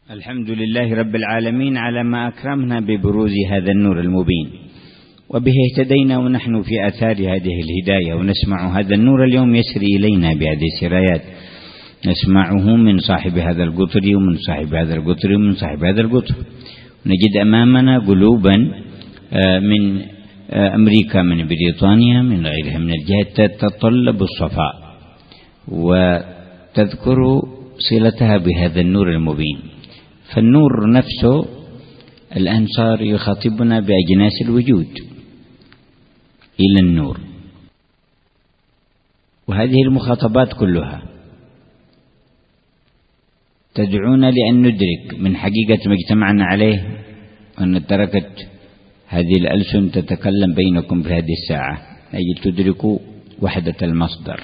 الحمد لله رب العالمين على ما أكرمنا ببروز هذا النور المبين، وبه اهتدينا ونحن في آثار هذه الهداية، ونسمع هذا النور اليوم يسري إلينا بهذه السرايات، نسمعه من صاحب هذا القطر ومن صاحب هذا القطر ومن صاحب هذا القطر. نجد أمامنا قلوبا من أمريكا، من بريطانيا، من غيرها من الجهات تتطلب الصفاء وتذكر صلتها بهذا النور المبين. فالنور نفسه الآن صار يخاطبنا بأجناس الوجود إلى النور، وهذه المخاطبات كلها تدعونا لأن ندرك من حقيقة ما اجتمعنا عليه، أن تركت هذه الألسن تتكلم بينكم في هذه الساعة لأجل تدركوا وحدة المصدر،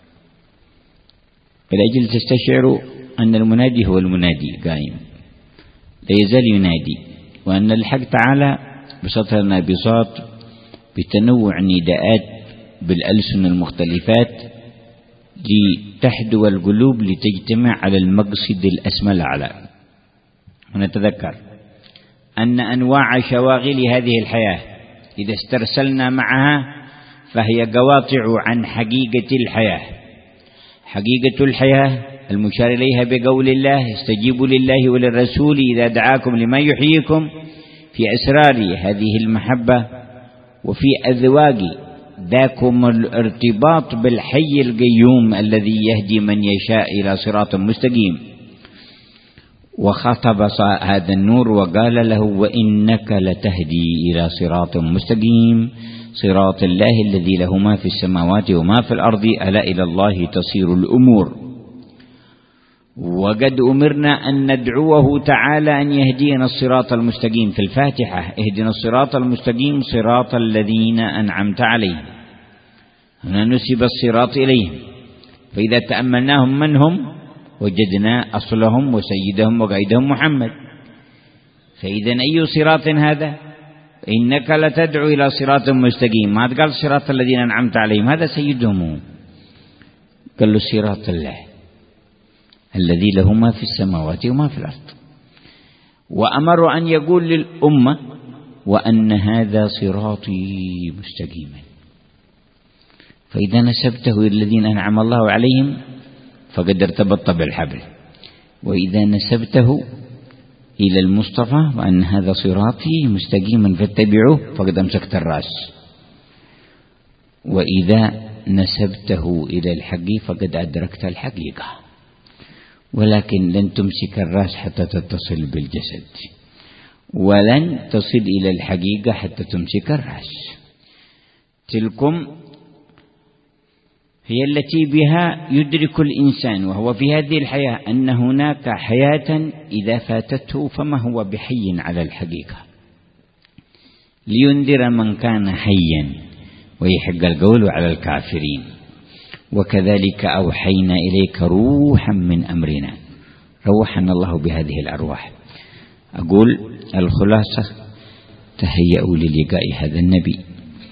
لأجل تستشعروا أن المنادي هو المنادي قائم لا يزال ينادي، وأن الحق تعالى بسطنا بساط بتنوع نداءات بالألسن المختلفات لتحدو القلوب لتجتمع على المقصد الأسمى الأعلى. ونتذكر أن أنواع شواغل هذه الحياة إذا استرسلنا معها فهي قواطع عن حقيقة الحياة. حقيقة الحياة المشار إليها بقول الله: استجيبوا لله وللرسول إذا دعاكم لما يحييكم، في أسرار هذه المحبة وفي أذواق ذاكم الارتباط بالحي القيوم الذي يهدي من يشاء إلى صراط مستقيم. وخاطب هذا النور وقال له: وإنك لتهدي إلى صراط مستقيم، صراط الله الذي له ما في السماوات وما في الأرض، ألا إلى الله تصير الأمور. وقد أمرنا أن ندعوه تعالى أن يهدينا الصراط المستقيم. في الفاتحة: اهدنا الصراط المستقيم صراط الذين أنعمت عليهم. هنا نسب الصراط إليهم، فإذا تأملناهم من هم وجدنا أصلهم وسيدهم وقائدهم محمد. فإذا أي صراط هذا؟ إنك لتدعو إلى صراط مستقيم. ما قال صراط الذين أنعمت عليهم، هذا سيدهم، قال له صراط الله الذي له ما في السماوات وما في الأرض. وأمر أن يقول للأمة: وأن هذا صراطي مستقيما. فإذا نسبته إلى الذين أنعم الله عليهم فقد ارتبط بالحبل، وإذا نسبته إلى المصطفى وأن هذا صراطي مستقيما فاتبعوه فقد أمسكت الرأس، وإذا نسبته إلى الحق فقد أدركت الحقيقة. ولكن لن تمسك الرأس حتى تتصل بالجسد، ولن تصل إلى الحقيقة حتى تمسك الرأس. تلكم هي التي بها يدرك الإنسان وهو في هذه الحياة أن هناك حياة إذا فاتته فما هو بحي على الحقيقة، لينذر من كان حيا ويحق القول على الكافرين. وكذلك أوحينا إليك روحا من أمرنا. روحنا الله بهذه الأرواح. أقول الخلاصة: تهيئوا للقاء هذا النبي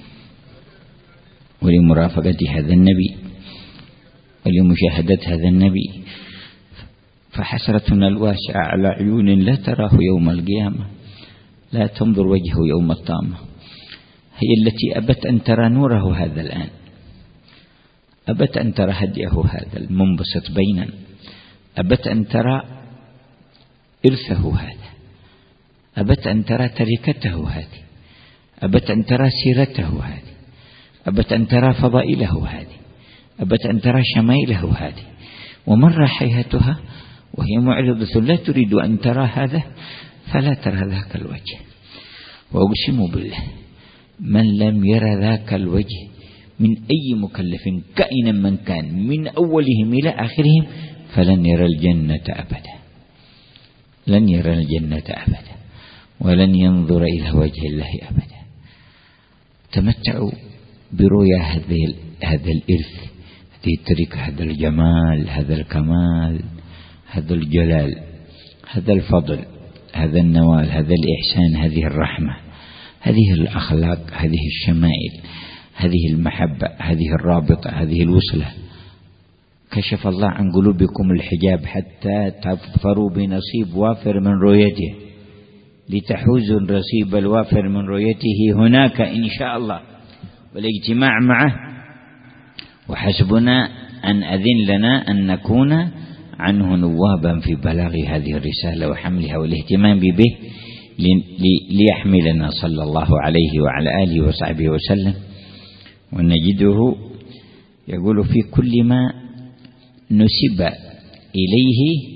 ولمرافقة هذا النبي ولمشاهدة هذا النبي، فحسرتنا الواسعة على عيون لا تراه يوم القيامة، لا تنظر وجهه يوم الطامة، هي التي أبت أن ترى نوره هذا الآن، أبت أن ترى هديه هذا المنبسط بيننا، أبت أن ترى إرثه هذا، أبت أن ترى تركته هذه، أبت أن ترى سيرته هذه، أبت أن ترى فضائله هذه، أبت أن ترى شمائله هذه. ومر حياتها وهي معرضة لا تريد أن ترى هذا، فلا ترى ذاك الوجه. وأقسم بالله من لم يرى ذاك الوجه من أي مكلف كائنا من كان من أولهم إلى آخرهم فلن يرى الجنة أبدا، لن يرى الجنة أبدا، ولن ينظر إلى وجه الله أبدا. تمتعوا برؤيا هذا الإرث، هذه التركة، هذا الجمال، هذا الكمال، هذا الجلال، هذا الفضل، هذا النوال، هذا الإحسان، هذه الرحمة، هذه الأخلاق، هذه الشمائل، هذه المحبة، هذه الرابطة، هذه الوصلة. كشف الله عن قلوبكم الحجاب حتى تظفروا بنصيب وافر من رؤيته، لتحوزوا النصيب الوافر من رؤيته هناك إن شاء الله، والاجتماع معه. وحسبنا أن أذن لنا أن نكون عنه نوابا في بلاغ هذه الرسالة وحملها والاهتمام به، ليحملنا صلى الله عليه وعلى آله وصحبه وسلم. ونجده يقول في كل ما نسب إليه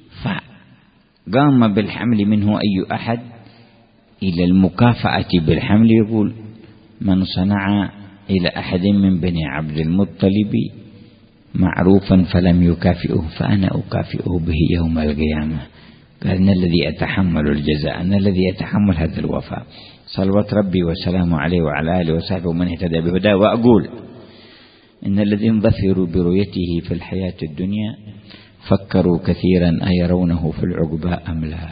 فقام بالحمل منه أي أحد إلى المكافأة بالحمل، يقول من صنع إلى أحد من بني عبد المطلب معروفا فلم يكافئه فأنا أكافئه به يوم القيامة. قال أنا الذي أتحمل الجزاء، أنا الذي أتحمل هذا الوفاء. صلوات ربي وسلامه عليه وعلى آله وصحبه ومن اهتدى بهداه. وأقول إن الذين ظفروا برؤيته في الحياة الدنيا فكروا كثيرا أيرونه في العقباء أم لا،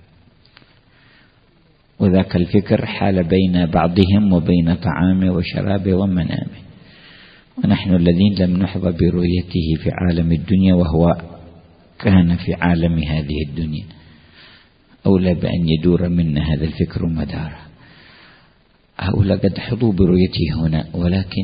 وذاك الفكر حال بين بعضهم وبين طعامه وشرابه ومنامه. ونحن الذين لم نحظى برؤيته في عالم الدنيا وهو كان في عالم هذه الدنيا، أولى بأن يدور منا هذا الفكر مداره. هؤلاء قد حظوا برؤيته هنا، ولكن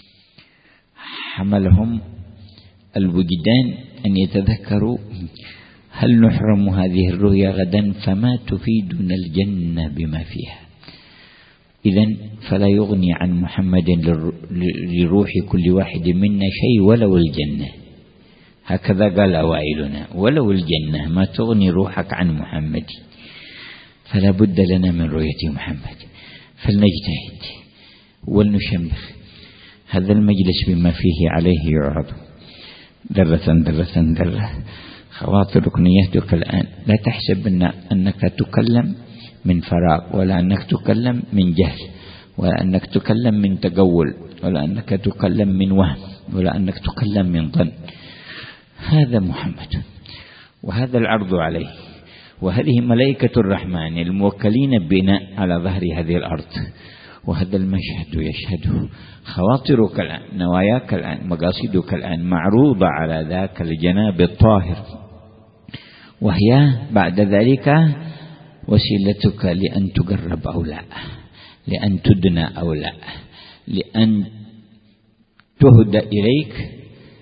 حملهم الوجدان أن يتذكروا هل نحرم هذه الرؤيا غدا، فما تفيدنا الجنة بما فيها. إذن فلا يغني عن محمد لروح كل واحد منا شيء ولو الجنة، هكذا قال أوائلنا، ولو الجنة ما تغني روحك عن محمد. فلا بد لنا من رؤية محمد، فلنجتهد ولنشمخ هذا المجلس بما فيه عليه يعرض درة درة درة. خواطرك نيتك الآن، لا تحسب أنك تكلم من فراغ، ولا أنك تكلم من جهل، ولا أنك تكلم من تقول، ولا أنك تكلم من وهم، ولا أنك تكلم من ظن. هذا محمد، وهذا العرض عليه، وهذه ملائكة الرحمن الموكلين بنا على ظهر هذه الأرض. وهذا المشهد يشهده خواطرك الآن، نواياك الآن، مقاصدك الآن معروضة على ذاك الجناب الطاهر، وهي بعد ذلك وسيلتك لأن تقرب أو لا، لأن تدنى أو لا، لأن تهدى إليك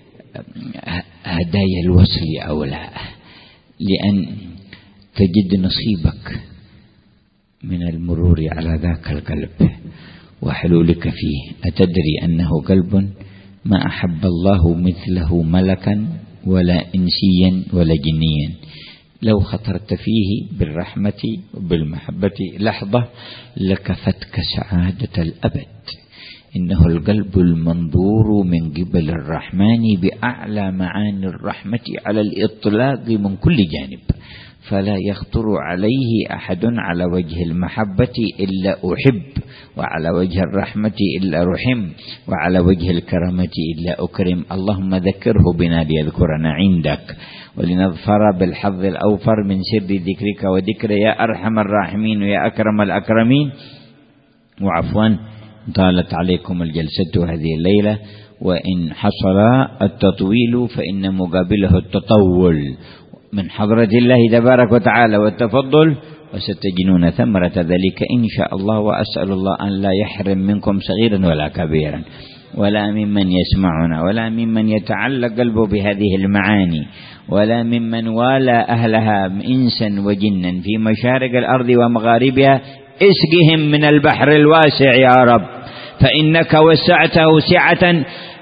هدايا الوصل أو لا، لأن تجد نصيبك من المرور على ذاك القلب وحلولك فيه. أتدري أنه قلب ما أحب الله مثله ملكا ولا إنسيا ولا جنيا. لو خطرت فيه بالرحمة وبالمحبة لحظة لكفتك سعادة الأبد. إنه القلب المنظور من قبل الرحمن بأعلى معاني الرحمة على الإطلاق من كل جانب، فلا يخطر عليه أحد على وجه المحبة إلا أحب، وعلى وجه الرحمة إلا رحم، وعلى وجه الكرامة إلا أكرم. اللهم ذكره بنا ليذكرنا عندك، ولنظفر بالحظ الأوفر من سر ذكرك وذكر يا أرحم الراحمين ويا أكرم الأكرمين. وعفوا طالت عليكم الجلسة هذه الليلة، وإن حصل التطويل فإن مقابله التطول من حضرة الله تبارك وتعالى والتفضل، وستجنون ثمرة ذلك إن شاء الله. وأسأل الله أن لا يحرم منكم صغيرا ولا كبيرا، ولا ممن يسمعنا، ولا ممن يتعلق قلبه بهذه المعاني، ولا ممن والى أهلها إنسا وجنا في مشارق الأرض ومغاربها. اسقهم من البحر الواسع يا رب، فإنك وسعته سعة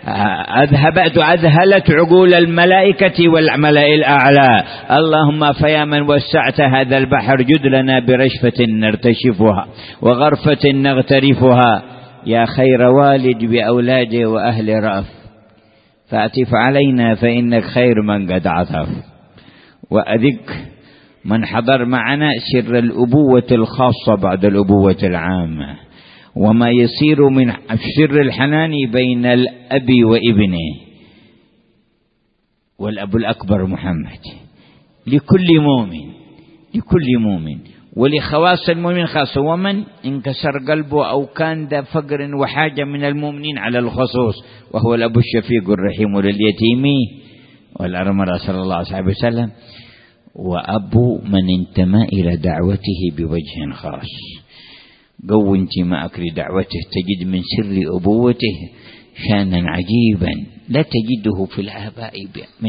أذهلت عقول الملائكة والملأ الأعلى. اللهم فيا من وسعت هذا البحر جد لنا برشفة نرتشفها وغرفة نغترفها. يا خير والد بأولاده وأهل رأف، فأتف علينا فإنك خير من قد عطف. وأذك من حضر معنا سر الأبوة الخاصة بعد الأبوة العامة، وما يصير من سر الحنان بين الأب وابنه، والأب الأكبر محمد لكل مؤمن ولخواص المؤمن خاصة. ومن انكسر قلبه أو كان ذا فقر وحاجة من المؤمنين على الخصوص، وهو الأب الشفيق الرحيم لليتيم والأرملة صلى الله عليه وسلم، وأبو من انتمى إلى دعوته بوجه خاص. قو انتماءك لدعوته تجد من سر أبوته شانا عجيبا لا تجده في الآباء من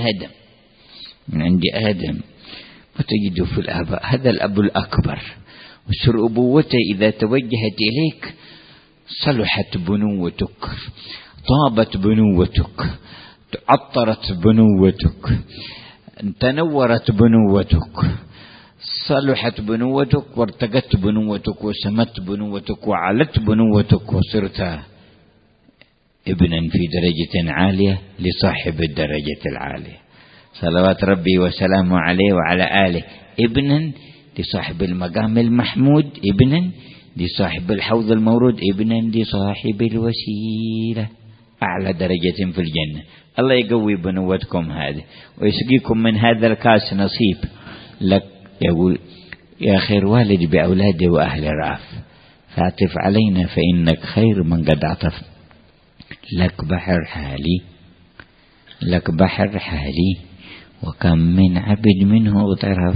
عند آدم وتجده في الآباء. هذا الأب الأكبر، وسر أبوته إذا توجهت إليك صلحت بنوتك، طابت بنوتك، عطرت بنوتك، تنورت بنوتك، صلحت بنوتك، وارتقت بنوتك، وسمت بنوتك، وعلت بنوتك، وصرت ابنا في درجة عالية لصاحب الدرجة العالية صلوات ربي وسلامه عليه وعلى آله، ابنا لصاحب المقام المحمود، ابنا لصاحب الحوض المورود، ابنا لصاحب الوسيلة، أعلى درجة في الجنة. الله يقوي بنوتكم هذه ويسقيكم من هذا الكاس نصيب لك. يقول يا خير والد بأولاده وأهل رأف فاعطف علينا فإنك خير من قد عطف. لك بحر حالي، لك بحر حالي، وكم من عبد منه اغترف،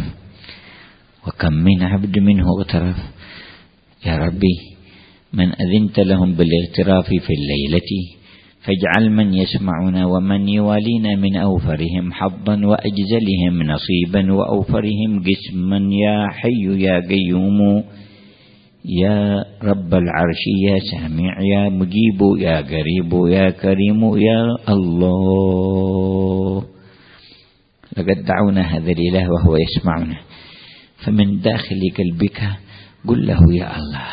وكم من عبد منه اغترف. يا ربي من أذنت لهم بالاغتراف في الليلة فاجعل من يسمعنا ومن يوالينا من أوفرهم حظا وأجزلهم نصيبا وأوفرهم قسما يا حي يا قيوم يا رب العرش يا سامع يا مجيب يا قريب يا كريم يا الله. لقد دعونا هذا الإله وهو يسمعنا، فمن داخل قلبك قل له يا الله.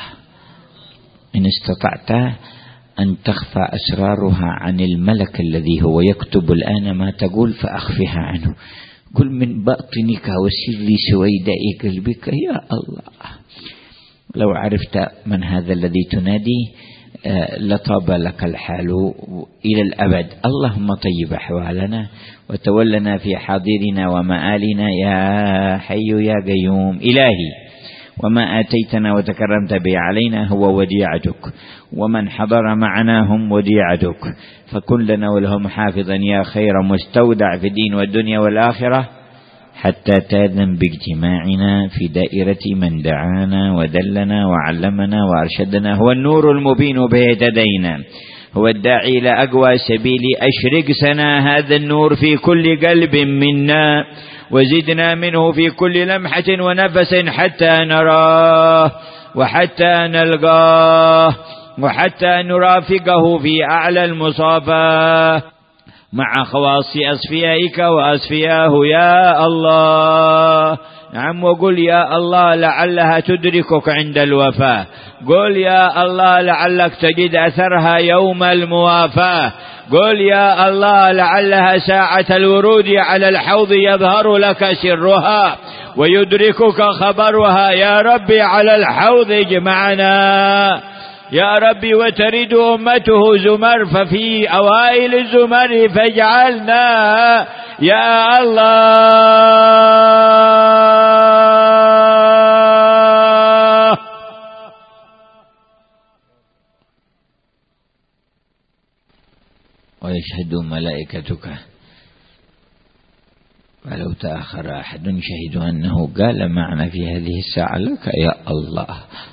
إن استطعت أن تخفى أسرارها عن الملك الذي هو يكتب الآن ما تقول فأخفها عنه. قل من باطنك وسر سويداء قلبك يا الله. لو عرفت من هذا الذي تنادي لطاب لك الحال إلى الأبد. اللهم طيب أحوالنا وتولنا في حاضرنا ومآلنا يا حي يا قيوم. إلهي وما آتيتنا وتكرمت به علينا هو وديعتك، ومن حضر معنا هم وديعتك، فكن لنا ولهم حافظا يا خير مستودع في الدين والدنيا والآخرة، حتى تأذن باجتماعنا في دائرة من دعانا ودلنا وعلمنا وأرشدنا. هو النور المبين به اهتدينا، هو الداعي إلى أقوى سبيل. أشرق سنا هذا النور في كل قلب منا، وزدنا منه في كل لمحة ونفس حتى نراه وحتى نلقاه وحتى نرافقه في أعلى المصافى مع خواص أصفيائك وأصفياه يا الله. نعم، وقل يا الله لعلها تدركك عند الوفاة. قل يا الله لعلك تجد أثرها يوم الموافاة. قل يا الله لعلها ساعة الورود على الحوض يظهر لك سرها ويدركك خبرها. يا ربي على الحوض اجمعنا يا ربي، وترد أمته زمر، ففي أوائل الزمر فاجعلنا يا الله. ويشهد ملائكتك ولو تأخر أحد شهدوا أنه قال معنا في هذه الساعة لك يا الله.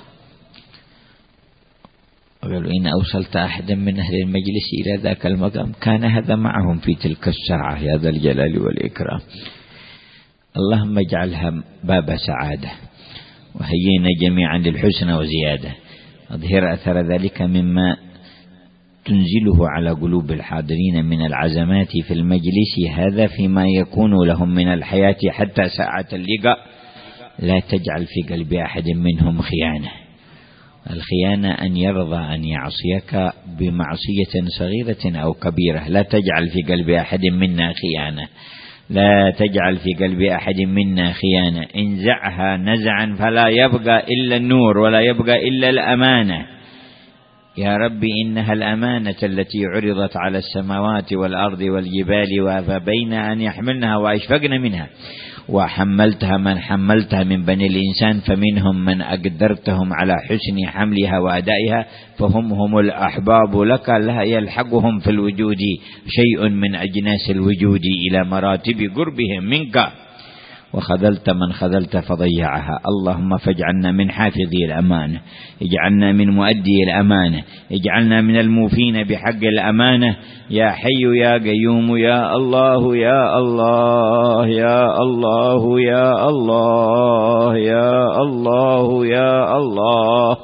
قالوا إن أوصلت أحدا من أهل المجلس إلى ذاك المقام كان هذا معهم في تلك الساعة يا ذا الجلال والإكرام. اللهم اجعلها باب سعادة، وهينا جميعا للحسنى وزيادة. أظهر أثر ذلك مما تنزله على قلوب الحاضرين من العزمات في المجلس هذا فيما يكون لهم من الحياة حتى ساعة اللقاء. لا تجعل في قلب أحد منهم خيانة. الخيانة أن يرضى أن يعصيك بمعصية صغيرة أو كبيرة. لا تجعل في قلب أحد منا خيانة، لا تجعل في قلب أحد منا خيانة. انزعها نزعا فلا يبقى إلا النور ولا يبقى إلا الأمانة. يا رب إنها الأمانة التي عرضت على السماوات والأرض والجبال فبين أن يحملنها وأشفقن منها، وحملتها من حملتها من بني الإنسان، فمنهم من أقدرتهم على حسن حملها وأدائها، فهم الأحباب لك، لا يلحقهم في الوجود شيء من أجناس الوجود إلى مراتب قربهم منك. وخذلت من خذلت فضيعها. اللهم فاجعلنا من حافظي الأمانة، اجعلنا من مؤدي الأمانة، اجعلنا من الموفين بحق الأمانة. يا حي يا قيوم يا الله يا الله يا الله يا الله يا الله يا الله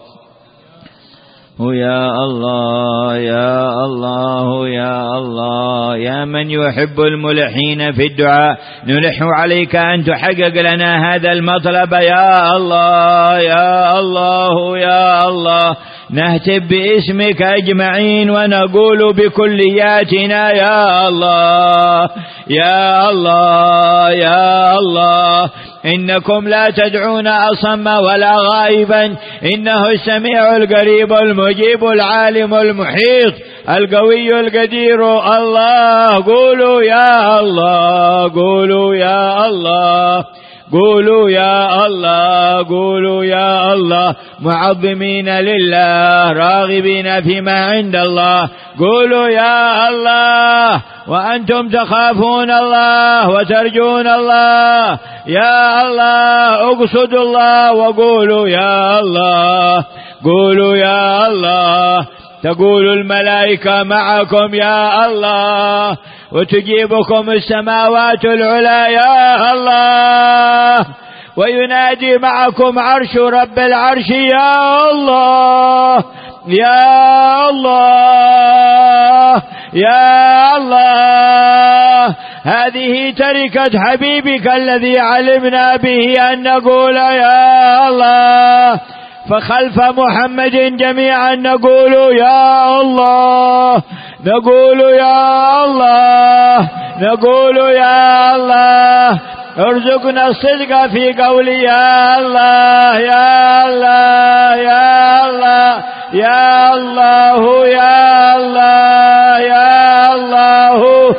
يا الله يا الله يا الله. يا من يحب الملحين في الدعاء، نلح عليك أن تحقق لنا هذا المطلب يا الله يا الله يا الله. نهتف باسمك أجمعين ونقول بكلياتنا يا الله يا الله يا الله. إنكم لا تدعون أصم ولا غائبا، إنه السميع القريب المجيب العالم المحيط القوي القدير. الله قولوا يا الله، قولوا يا الله، قولوا يا الله، قولوا يا الله. معظمين لله راغبين فيما عند الله، قولوا يا الله وأنتم تخافون الله وترجون الله يا الله. اقصدوا الله وقولوا يا الله، قولوا يا الله. تقول الملائكة معكم يا الله، وتجيبكم السماوات العلى يا الله، وينادي معكم عرش رب العرش يا الله يا الله يا الله. هذه تركة حبيبك الذي علمنا به أن نقول يا الله، فخلف محمد جميعا نقول يا الله، نقول يا الله، نقول يا الله. ارزقنا الصدق في قول يا الله يا الله يا الله يا الله يا الله يا الله.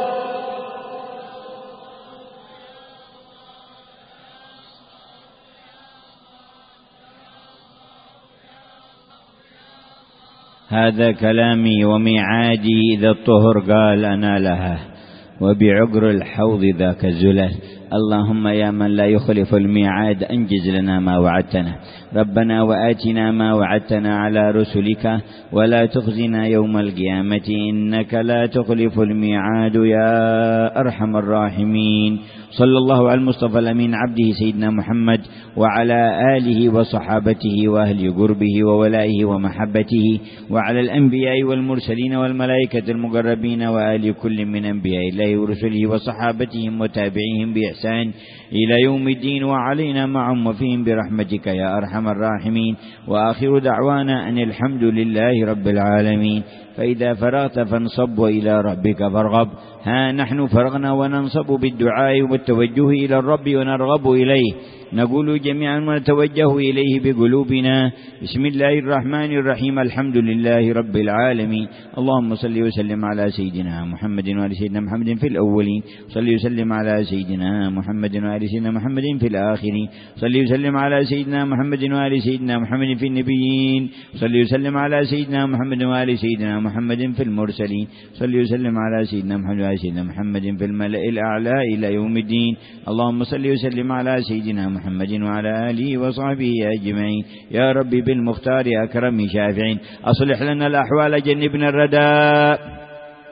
هذا كلامي وميعادي إذا الطهر قال أنا لها، وبعقر الحوض ذاك الزلل. اللهم يا من لا يخلف الميعاد أنجز لنا ما وعدتنا. ربنا وآتنا ما وعدتنا على رسلك ولا تخزنا يوم القيامة إنك لا تخلف الميعاد يا أرحم الراحمين. صلى الله على المصطفى الأمين عبده سيدنا محمد وعلى آله وصحابته وأهل قربه وولائه ومحبته، وعلى الأنبياء والمرسلين والملائكة المقربين وآل كل من أنبياء الله ورسله وصحابتهم وتابعيهم بإحسان إلى يوم الدين، وعلينا معهم وفيهم برحمتك يا أرحم الراحمين. وآخر دعوانا أن الحمد لله رب العالمين. فإذا فرغت فانصب وإلى ربك فارغب. ها نحن فرغنا وننصب بالدعاء والتوجه إلى الرب ونرغب إليه، نقول جميعا ونتوجه إليه بقلوبنا. بسم الله الرحمن الرحيم. الحمد لله رب العالمين. اللهم صل وسلم على سيدنا محمد وآل سيدنا محمد في الأولين، صل وسلم على سيدنا محمد وآل سيدنا محمد في الآخرين، صل وسلم على سيدنا محمد وآل سيدنا محمد في النبيين، صل وسلم على سيدنا محمد وآل سيدنا محمد في المرسلين، صل وسلم على سيدنا محمد وآل سيدنا محمد في الملأ الأعلى إلى يوم الدين. اللهم صل وسلم على سيدنا محمد وعلى آله وصحبه أجمعين. يا رب بالمختار أكرم شافع، أصلح لنا الأحوال جنبنا الرداء،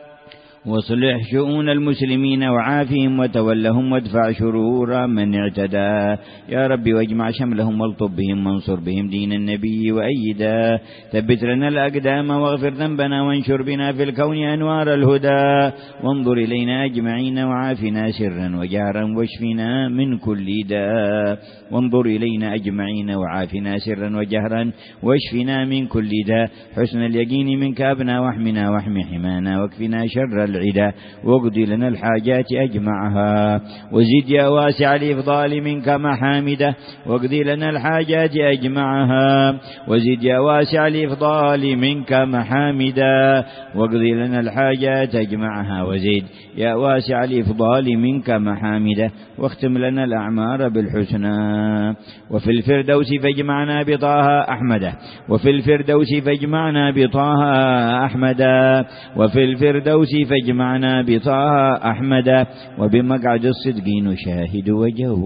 وصلح شؤون المسلمين وعافهم وتولهم وادفع شرور من اعتدى. يا رب واجمع شملهم والطب بهم وانصر بهم دين النبي وأيدا. ثبت لنا الأقدام واغفر ذنبنا وانشر بنا في الكون أنوار الهدى، وانظر إلينا أجمعين وعافنا سرا وجهرا واشفنا من كل داء، وانظر إلينا أجمعين وعافنا سرا وجهرا واشفنا من كل داء. حسن اليقين منك أبنا واحمنا واحم حمانا واكفنا شر العدا واقضي لنا الحاجات أجمعها. وزد يا واسع الإفضال منك محامده واقضي لنا الحاجات أجمعها. وزد يا واسع الإفضال منك محامدا واقضي لنا الحاجات أجمعها. وزد يا واسع الإفضال منك محامده واختم لنا الأعمار بالحسنى. وفي الفردوس فاجمعنا بطه أحمد وفي الفردوس فاجمعنا بطه أحمد وفي الفردوس فاجمعنا بطه أحمد وبمقعد الصدق نشاهد وجهه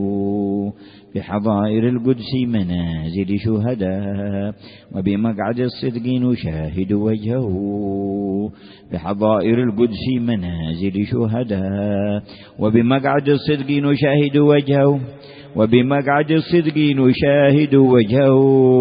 بحضائر القدس منازل شهداء وبمقعد الصدق نشاهد وجهه بحضائر القدس منازل شهداء وبمقعد الصدق نشاهد وجهه وبمقعد الصدق نشاهد وجهه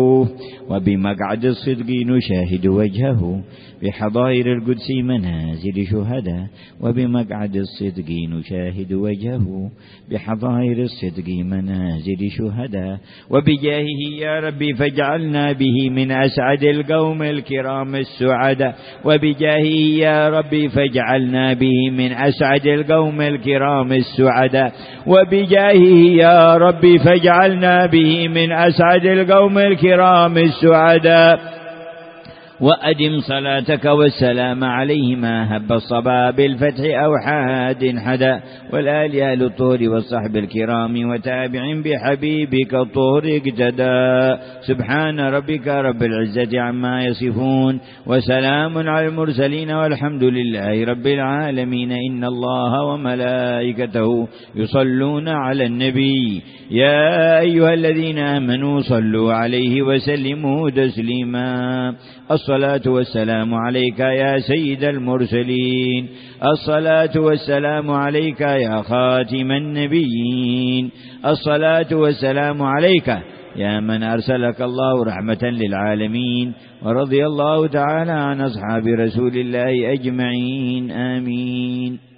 وبمقعد الصدق نشاهد وجهه بحضائر القدس منازل شهداء وبمقعد الصدق نشاهد وجهه بحضائر الصدق منازل شهداء وبجاهه يا ربي فاجعلنا به من أسعد القوم الكرام السعداء وبجاهه يا ربي فاجعلنا به من أسعد القوم الكرام السعداء وبجاهه يا ربي فاجعلنا به من أسعد القوم الكرام السعداء. وأدم صلاتك والسلام عليه ما هب الصبا بالفتح أو حاد حدا والآل أهل الطهر والصحب الكرام وتابع بحبيبك الطهر اقتدى. سبحان ربك رب العزة عما يصفون وسلام على المرسلين والحمد لله رب العالمين. إن الله وملائكته يصلون على النبي يا أيها الذين آمنوا صلوا عليه وسلموا تسليما. الصلاة والسلام عليك يا سيد المرسلين الصلاة والسلام عليك يا خاتم النبيين الصلاة والسلام عليك يا من أرسلك الله رحمة للعالمين. ورضي الله تعالى عن أصحاب رسول الله أجمعين آمين.